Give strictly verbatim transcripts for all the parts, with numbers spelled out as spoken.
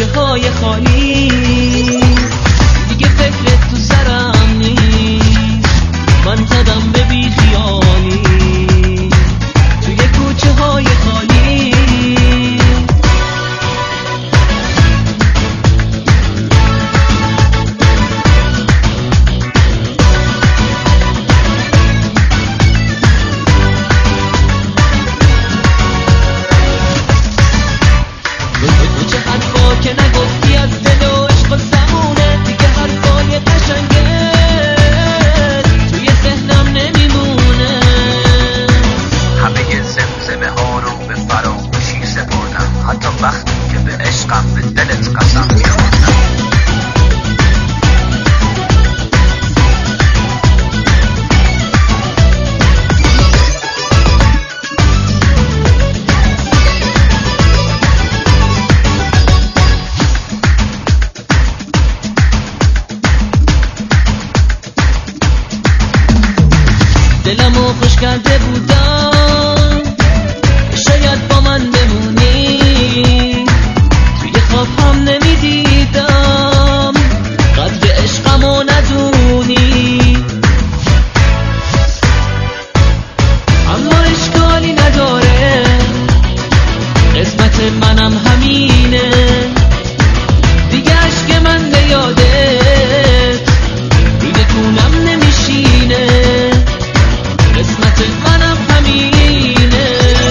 کوچه های خالی دیگه فکرت تو سرم نیست، من زدم به بی خیالی توی کوچه های خالی. که نگفتی از دل و عشق و زمونه دیگه حرفای قشنگه توی ذهنم نمیمونه. همه زمزمه ها رو به فراموشی سپردم، حتی وقتی که به عشقم به دلت قسم می‌خوردم. دلمو خوش کرده بودم شاید با من بمونی، توی خواب هم نمیدیدم قدر عشقمو ندونی، اما اشکالی نداره قسمت منم همینه دیگه، عشق من به یادت دیگه کونم نمیشینه، قسمت منم همینه.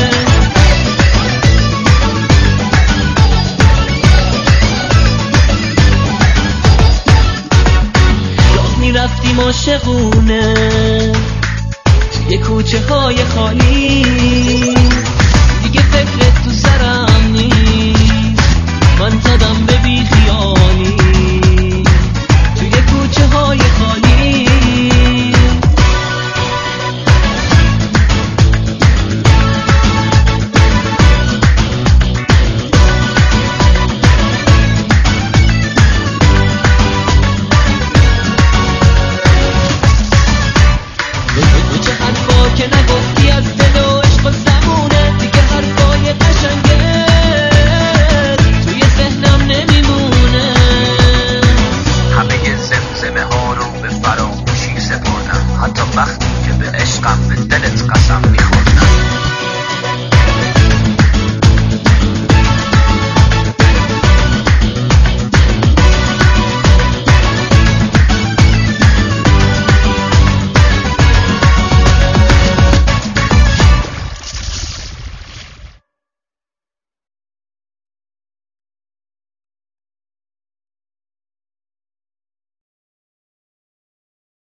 راه میرفتیم عاشقونه توی کوچه های خالی دیگه فکر